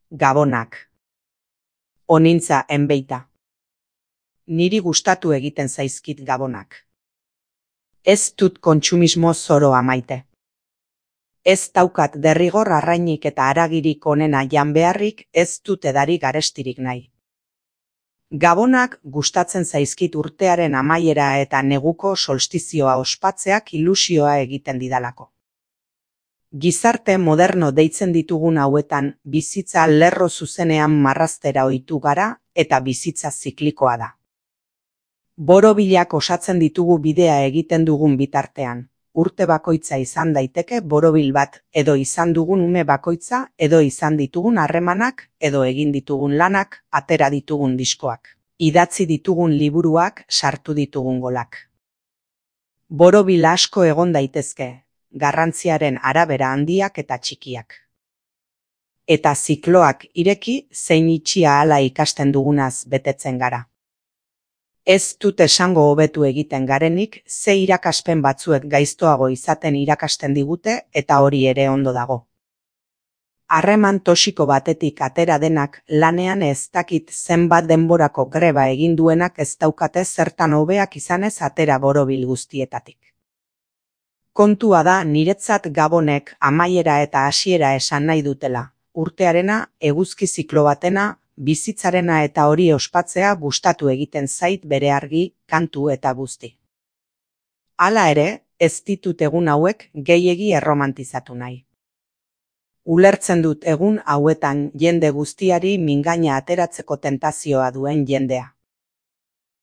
Gabonak. Onintza enbeita. Niri gustatu egiten zaizkit gabonak. Ez dut kontsumismo zoroa maite. Ez daukat derrigor arrainik eta haragirik onena jan beharrik, ez dut edari garestirik nahi. Gabonak gustatzen zaizkit urtearen amaiera eta neguko solstizioa ospatzeak ilusioa egiten didalako. Gizarte moderno deitzen ditugun hauetan bizitza lerro zuzenean marraztera ohitu gara eta bizitza ziklikoa da. Borobilak osatzen ditugu bidea egiten dugun bitartean. Urte bakoitza izan daiteke borobil bat, edo izan dugun ume bakoitza, edo izan ditugun harremanak, edo egin ditugun lanak, atera ditugun diskoak, idatzi ditugun liburuak, sartu ditugun golak. Borobil asko egon daitezke, garrantziaren arabera handiak eta txikiak. Eta zikloak ireki zein itxia hala ikasten dugunaz betetzen gara. Ez dut esango hobetu egiten garenik, ze irakaspen batzuek gaiztoago izaten irakasten digute eta hori ere ondo dago. Harreman toxiko batetik atera denak lanean ez dakit zenbat denborako greba egin duenak ez daukate zertan hobeak izanez atera borobil guztietatik. Kontua da niretzat gabonek amaiera eta hasiera esan nahi dutela, urtearena, eguzki ziklo batena, bizitzarena eta hori ospatzea gustatu egiten zait bere argi, kantu eta guzti. Hala ere, ez ditut egun hauek gehiegi erromantizatu nahi. Ulertzen dut egun hauetan jende guztiari mingaina ateratzeko tentazioa duen jendea.